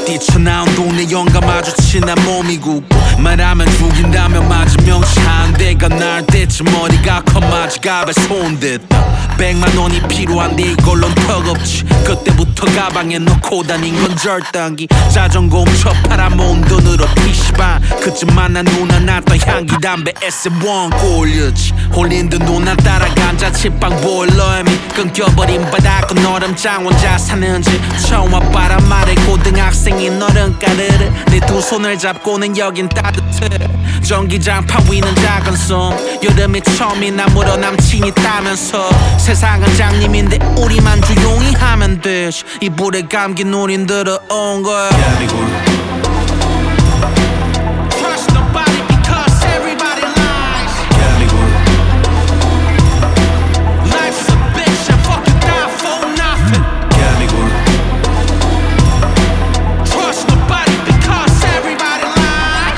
뛰쳐나온 동네 영감 마주친 난 몸이 굽고 말하면 죽인다면 맞으면 한 대가 날 때쯤 머리가 커 마지갑에 손댔다 100만 원이 필요한데 이걸론 턱없지 그때부터 가방에 넣고 다닌 건 절단기 자전거 훔쳐 팔아 모은 돈으로 PC방 그쯤 만난 누나 났던 향기 담배 SM1 꼴렸지 홀린 듯 누나 따라간 자취방 보일러에 끊겨버린 바닥은 얼음장 혼자 사는지 처음 와바람 아래 고등학생인 너른 까르르 내 두 손을 잡고는 여긴 따뜻해 전기장판 위는 작은 섬 여름이 처음이나 물어 남친이 따면서 세상은 장님인데 우리만 조용히 하면 되지 이불에 감긴 우린 들어온 거야 Trust nobody because everybody lies Life's a bitch and fuck you down for nothing Trust nobody because everybody lies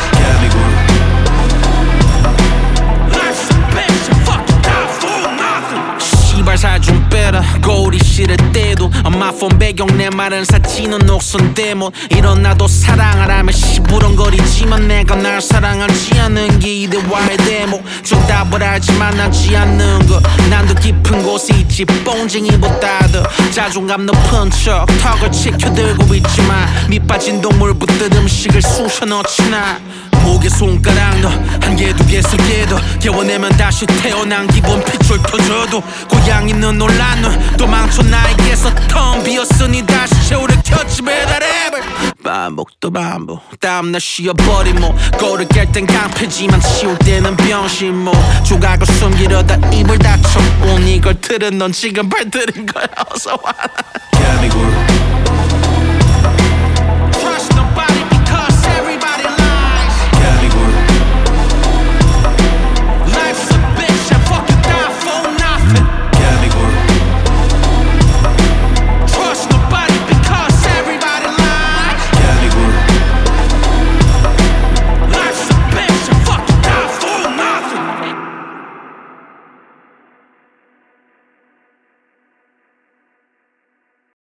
Life's a bitch and fuck you down for nothing 씨발 살 좀 빼라 거울이 싫을 때도 엄마 폰 배경 내 말은 사치는 녹슨 데모 일어나도 사랑하라며 시부렁거리지만 내가 날 사랑하지 않는 게 이대와의 대목 정답을 알지만 하지 않는 것 난 더 깊은 곳에 있지 뽕쟁이보다도 자존감 높은 척 턱을 치켜들고 있지만 밑빠진 동물 붙듯 음식을 쑤셔 넣지나 목에 손가락 너 한 개 두 개 세 개도 개워내면 다시 태어난 기분 핏줄 펴줘도 고양이는 놀란 눈 도망쳐 나에게서 텅 비었으니 다시 채우려 켰지 배달앱을 반복 또 반복 다음날 쉬어버린 목 거울을 깰 땐 깡패지만 치울 때는 병신 목 조각을 숨기려다 입을 닥쳐온 이걸 들은 넌 지금 발들인 거야 어서 와